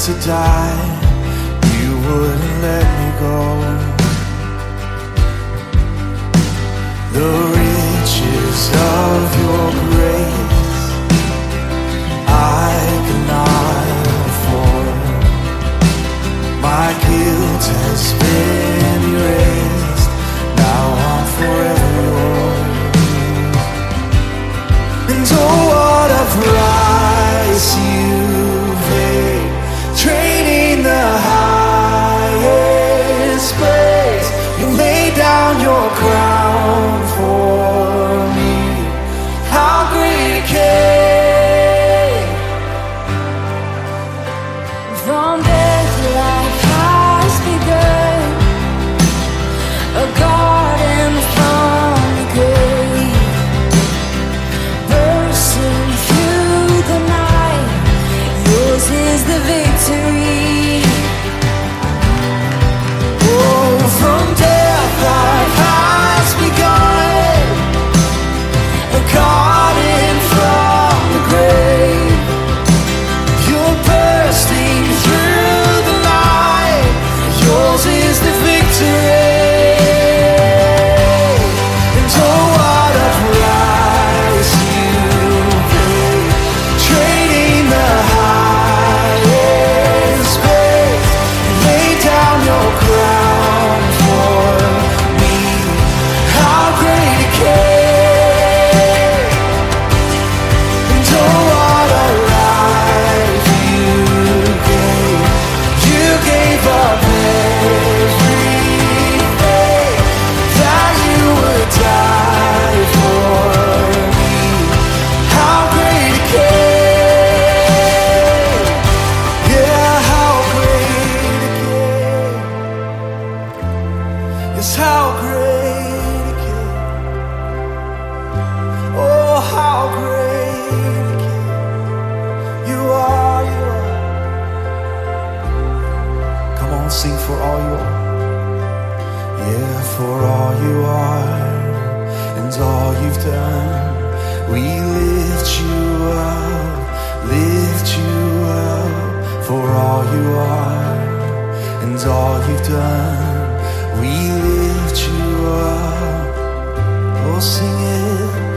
to die, you wouldn't let me go. The riches of your grace I cannot afford. My guilt has been erased, now I'm forever yours. And oh, what a price you paid, trading the highest place. You laid down your crown for me. How great it came. From death life has begun, a garden from the grave, bursting through the night. Yours is the victory. Oh, from death life has begun, a garden from the grave. You're bursting through the night. Yours is the victory. And oh, what a price you paid, trading the highest place. You laid down your crown for me. How great it came. And oh, what a life you gave. You gave up everything that you would die for me. How great it came. Yeah, how great it came. Yes, how great it came. Oh, how great it came. You are, you are. Come on, sing for all you are. Yeah, for all you are and all you've done. We lift you up, lift you up. For all you are and all you've done. We lift you up. Oh, sing it.